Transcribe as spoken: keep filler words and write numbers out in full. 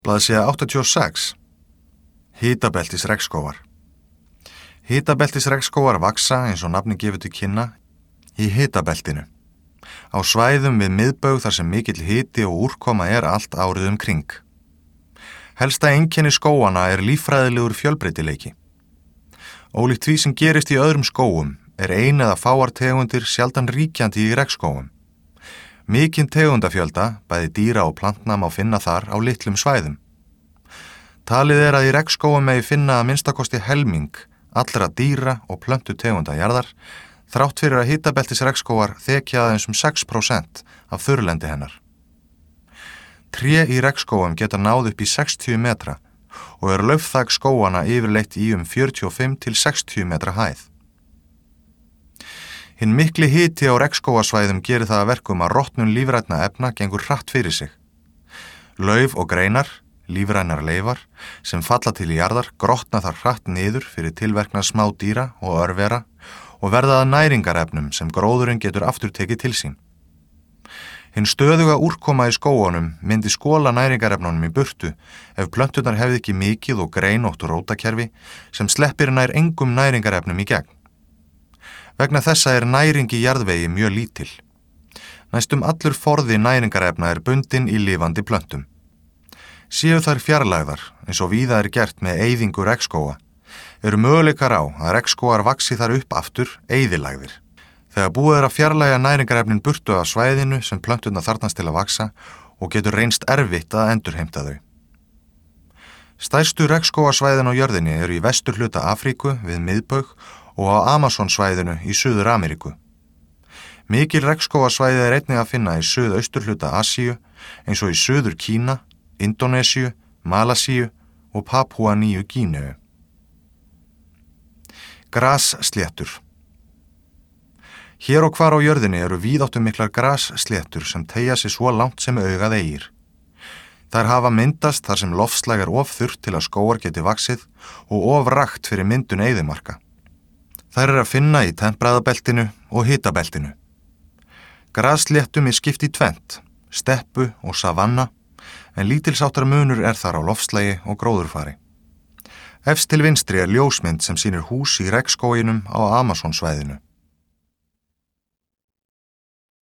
Blaðsíða áttatíu og sex. Hitabeltis regnskógar. Hitabeltis regnskógar vaksa, eins og nafni gefur til kynna, í hitabeltinu. Á svæðum við miðbaug þar sem mikill hiti og úrkoma er allt árið um kring. Helsta einkenni skóganna er líffræðilegur fjölbreytileiki. Ólíkt því sem gerist í öðrum skógum er ein eða fáar tegundir sjaldan ríkjandi í regnskógum. Mikinn tegundafjölda, bæði dýra og plantna má finna þar á litlum svæðum. Talið er að í regnskógum megi finna að minnstakosti helming allra dýra og plöntu tegunda jarðar, þrátt fyrir að hitabeltis regnskógar þekja aðeins um sex prósent af þurrlendi hennar. Tré í regnskógum geta náð upp í sextíu metra og er laufþak skóganna yfirleitt í um fjörutíu og fimm til sextíu metra hæð. Hinn mikli hiti á regnskógasvæðum gerir það að verkum að rotnun lífrænna efna gengur hratt fyrir sig. Lauf og greinar, lífrænar leifar, sem falla til í jarðar, grotna þar hratt niður fyrir tilverknað smá dýra og örvera og verða að næringarefnum sem gróðurinn getur aftur tekið til sín. Hinn stöðuga úrkoma í skógunum myndi skóla næringarefnunum í burtu ef plönturnar hefði ekki mikið og greinótt rótakerfi sem sleppir nær engum næringarefnum í gegn. Vegna þessa er næring í jarðvegi mjög lítil. Næstum allur forði næringarefna er bundinn í lifandi plöntum. Séu þær fjarlægðar, eins og víða er gert með eyðingu regnskóga, eru möguleikar á að regnskógar vaxi þar upp aftur eyðilægðir. Þegar búið er að fjarlægja næringarefnin burtu af svæðinu sem plönturnar þarfnast til að vaxa og getur reynst erfitt að endurheimta þau. Stærstu regnskógasvæðin á jörðinni eru í vesturhluta Afríku við miðbaug og á Amazonsvæðinu í Suður-Ameríku. Mikil regnskógasvæði er einnig að finna í suðausturhluta Asíu, eins og í Suður-Kína, Indónesíu, Malasíu og Papúa-Nýju Gíneu. Grassléttur. Hér og hvar á jörðinni eru víðáttumiklar grassléttur sem teygja sig svo langt sem augað eigir. Þær hafa myndast þar sem loftslag er of þurrt til að skógar geti vaxið og of rakt fyrir myndun eyðimarka. Þær er að finna í tempraðabeltinu og hitabeltinu. Grassléttum er skipt í tvennt, steppu og savanna, en lítilsháttar munur er þar á loftslagi og gróðurfari. Efst til vinstri er ljósmynd sem sýnir hús í regnskóginum á Amazonsvæðinu.